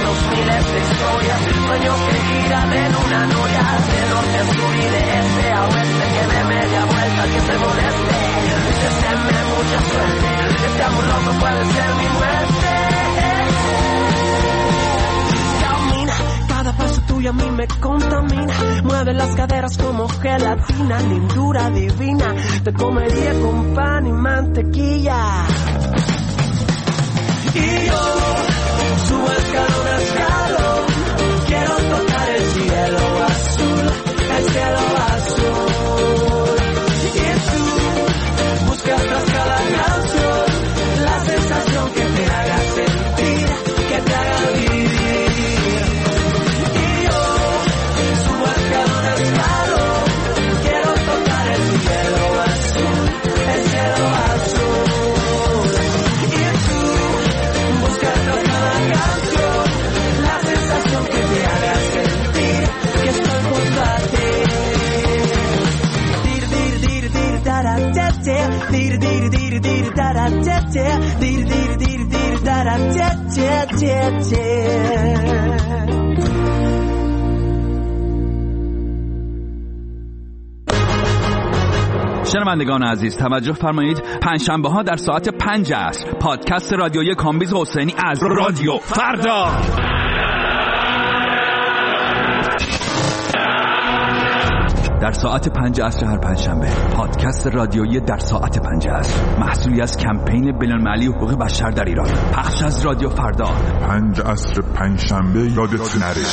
otros miles de historias, sueños que giran en una noria, de norte a sur y de este a oeste, que de media vuelta que se moleste, deséenme mucha suerte, este amor loco puede ser mi muerte. Camina, cada paso tuyo a mí me contamina, mueve las caderas como gelatina, lindura divina, te comería con pan y mantequilla. Y yo subo escalón a escalón, quiero tocar el cielo azul, el cielo azul. Y tú buscas tras cada canción la sensación que te haga sentir, que te haga vivir. Y yo subo escalón a escalón, quiero tocar el cielo azul, el cielo azul. La sensación que te haga sentir que estoy junto a ti. Dir dir dir dir dara te dir dir dir dir dara te dir dir dir dir dara te. شنوندگان عزیز توجه فرمایید، پنجشنبه ها در ساعت 5 عصر پادکست رادیویی کامبیز حسینی از رادیو فردا در ساعت 5 عصر هر پنجشنبه پادکست رادیویی در ساعت 5 عصر محصولی از کمپین بین‌المللی حقوق بشر در ایران، پخش از رادیو فردا. 5 عصر پنجشنبه یادت نره.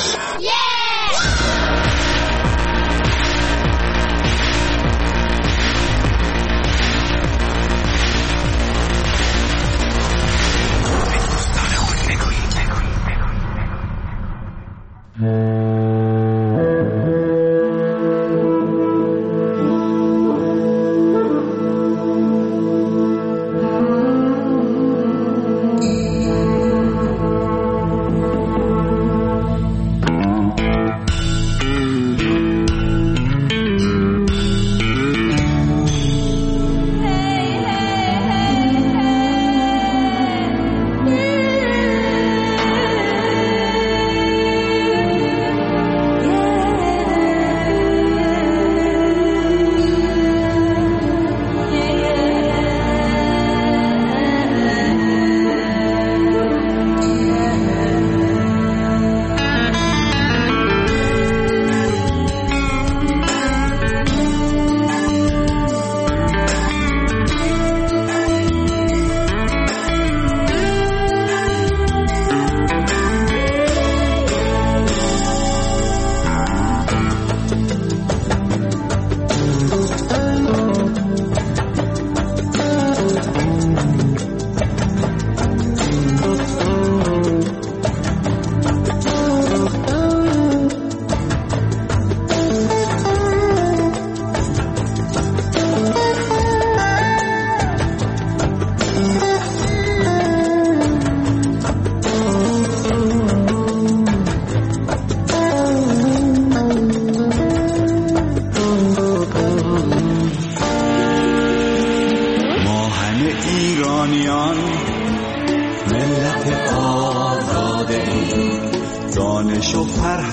دانش و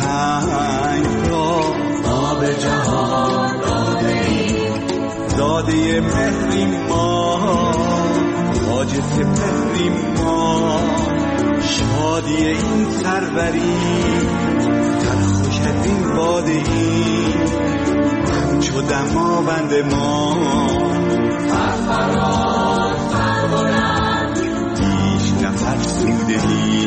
فرهنگ را ما به جهان داده مهریم ما، تاج سپهریم ما، شادی این سروری در خوش از این باده این همچو دماوند ما فرفراز فربلند هیچ نفرسوده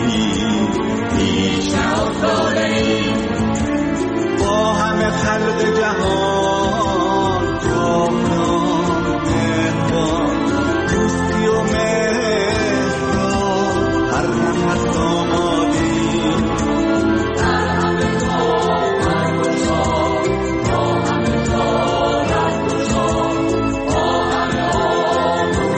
هیچ نافتاده ایم با همه خلق جهان جاودان مهربان دوستی و مهر را هر نفس آمادیم در همه کار برگشار با همه کار برگشار با همه آموزی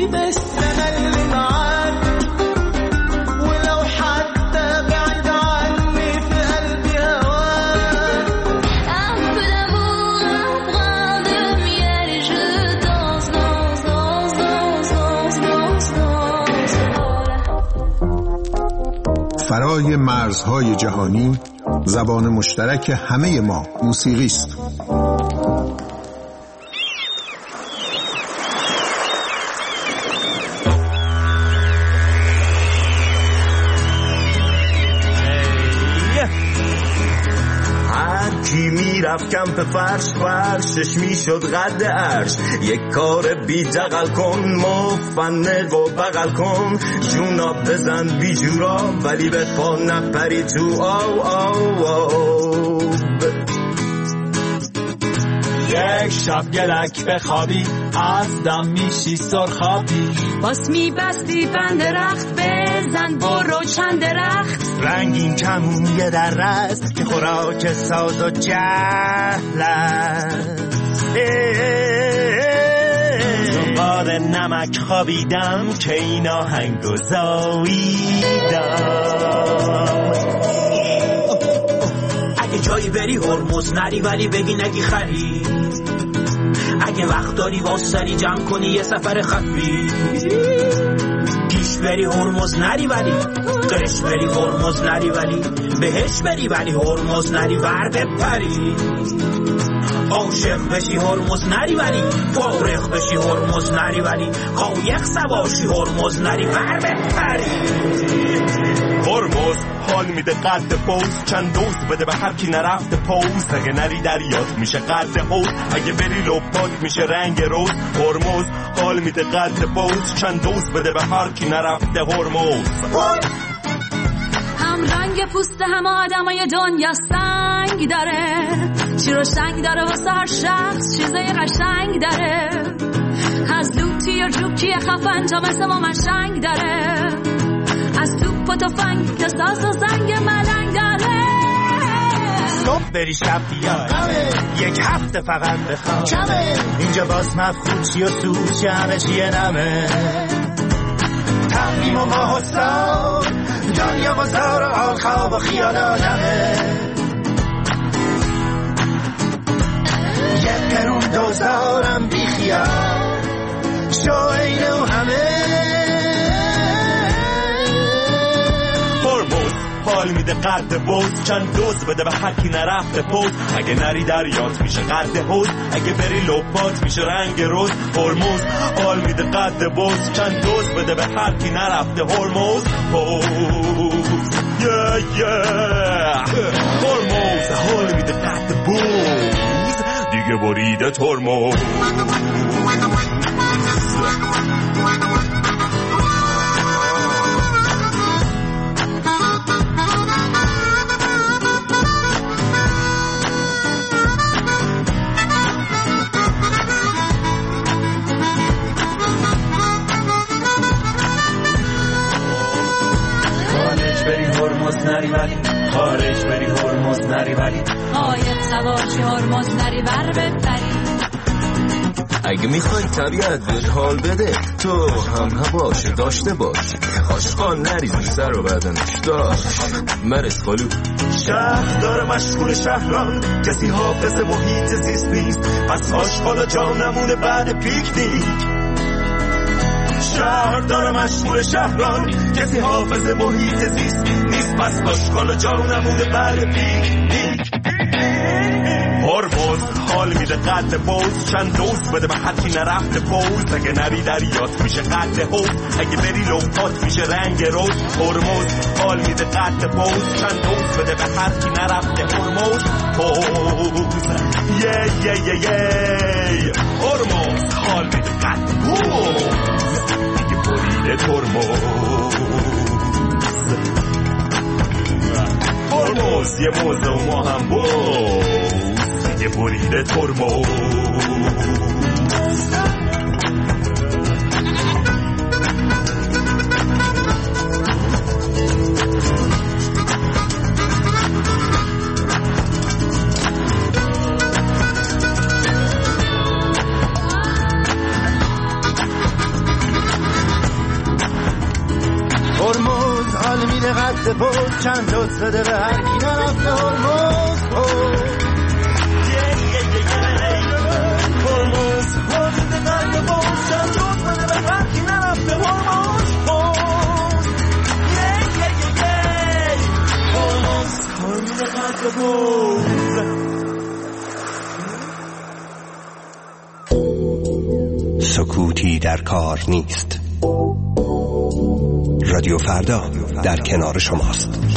بس أنا اللي معاك ولو حتى بعيد عني في قلبي هواك. Un peu d'amour, un brin de miel et je danse, danse, danse, danse, danse, danse, danse. فرای مرزهای جهانی زبان مشترک همه ما موسیقی است. کی میرفت کمپ فرشش میشد قد عرش. یک کار بی دغل کن، مفنق و بغل کن، جونا بزن بی جورا ولی به پا نپری تو آو آو آو. یک شب گلک بخوابی از دم میشی سرخابی. باس میبستی بند درخت بزن برو چند درخت. رنگین کمون یه در است که خوراک ساز و جهل است. زنبار نمک خوابیدم که این آهنگ زاییدم. اگه جایی بری هرمز نری ولی بگی نگی خری. اگه وقت داری واسری جمع کنی یه سفر خفی. پیش بری هرمز نری ولی قش بری هرمز نری ولی بهش بری ولی هرمز نری ور بپری. عاشق بشی هرمز نری ولی فارغ بشی هرمز نری ولی قایق سواشی هرمز نری ور بپری. هرمز حال میده قد پوز، چند دوز بده به هر کی نرفته پوز. اگه نری دریات میشه قد حوض، اگه بری لپات میشه رنگ روز. هرمز حال میده قد پوز، چند دوز بده به هر کی نرفته هرمز. هم رنگ پوست همه آدمای دنیا سنگ داره، چی رو سنگ داره واسه هر شخص چیزای قشنگ داره. از لوتی و جوکی خفن تا مثل ما منشنگ داره، از توپ و تفنگ تا ساز و زنگ ملنگ داره. صبح بری شب بیای یک هفته فقط بخواب اینجا باز مفخوشی و سوشی همه چیه نمه. تقویم و ماه و سال دنیا بازار و حال خواب و خیال آدمه. یه قرون دوزارم بی خیال شو اینه و همه. هرمز حال میده قد بوز، چند دوز بده به هر کی نرفته پوز. اگه نری دریات میشه قد حوض، اگه بری لپات میشه رنگ روز. هرمز حال میده قد بوز، چند دوز بده به هر کی نرفته هرمز پوز. هرمز حال میده قد بوز، دیگه بریده هرمز. خارج بری هرمز نری ولی قایق سواشی هرمز نری ور بپری. اگه میخوای طبیعت بهت حال بده تو هم باشه داشته باش. آشقان نریزی سر و بدنش داشت مرس خالو. شهر داره مشغول شهران، کسی حافظ محیط زیست نیست، پس آشقالا جا نمونه بعد پیکنیک. شهر داره مشغول شهران، کسی حافظ محیط زیست نیست، پس آشقالا جا نمونه بعد پیکنیک. هرمز حال میده قد بوز، چند دوز بده به هر کی نرفته پوز. اگه نری دریات میشه قد حوض، اگه بری لپات میشه رنگ روز. هرمز حال میده قد بوز، چند دوز بده به هر کی نرفته هرمز پوز. هرمز حال میده قد بوز، دیگه بریده هرمز. هرمز یه موزه و ما هم بوز، یه بریده هرمز. بپرس چند دوست بده به هر کی نرفته هرمز هرمز حدود قلب بپرس چند دوست بده به هر کی نرفته هرمز هرمز حدود قلب بپرس. سکوتی در کار نیست. رادیو فردا در کنار شماست.